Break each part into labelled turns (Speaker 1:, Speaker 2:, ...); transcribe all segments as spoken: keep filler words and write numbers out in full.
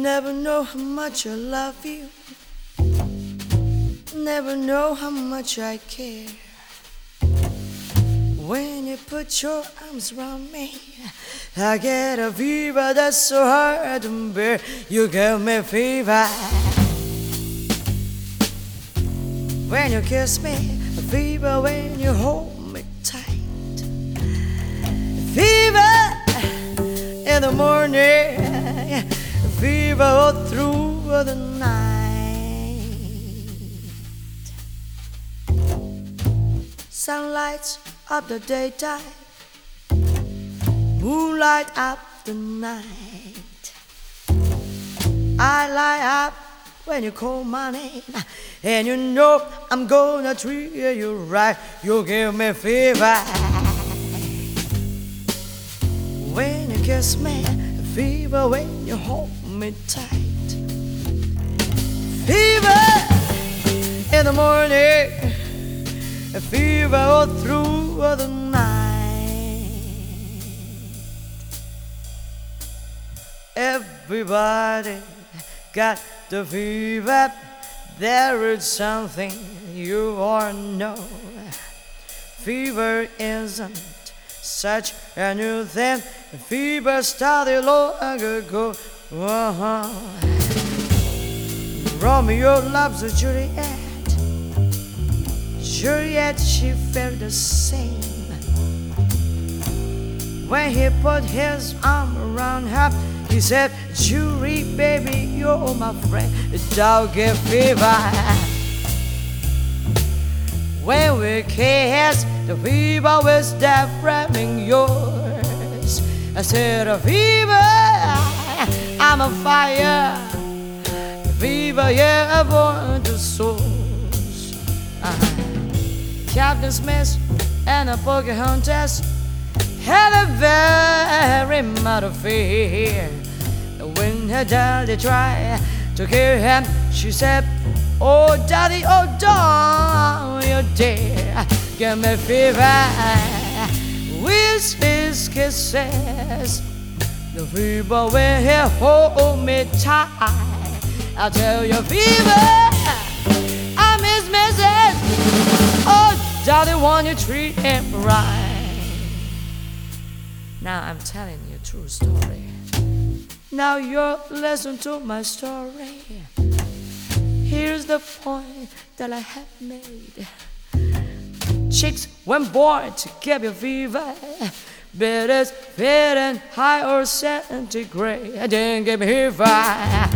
Speaker 1: Never know how much I love you. Never know how much I care. When you put your arms around me, I get a fever that's so hard to bear. You give me fever. When you kiss me, a fever when you hold me tight. Fever in the morning, fever all through the night. Sunlight up the daytime, moonlight up the night. I light up when you call my name, and you know I'm gonna treat you right. You give me fever. When you kiss me, fever when you hold me tight. Fever in the morning, fever all through the night. Everybody got the fever. There is something you all know. Fever isn't such a new thing. Fever started long ago. Uh-huh. Romeo loves a Juliet. Juliet, she felt the same. When he put his arm around her, he said, Julie, baby, you're my friend. Don't give fever. When we kiss, the fever was different in yours. I said, a fever, I'm a fire. Fever, yeah, I born to source. Uh-huh. Captain Smith and the Pocahontas had a very much of fear. When her daddy tried to kill him, she said, oh daddy, oh don't you dare give me fever with his kisses. The fever when he hold me tight. I'll tell you fever, I'm his missus. Oh daddy, want you treat him right. Now I'm telling you a true story. Now you listen to my story. Here's the point that I have made. Chicks weren't born to give you fever, but it's feeling high or centigrade. I didn't give me fever.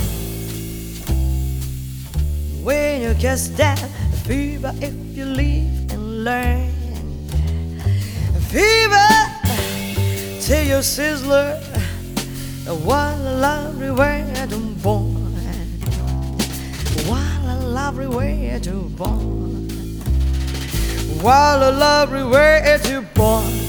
Speaker 1: When you get that fever, if you live and learn. Fever till you sizzler. What a lovely way to born. What a lovely way to born. What a lovely way to born.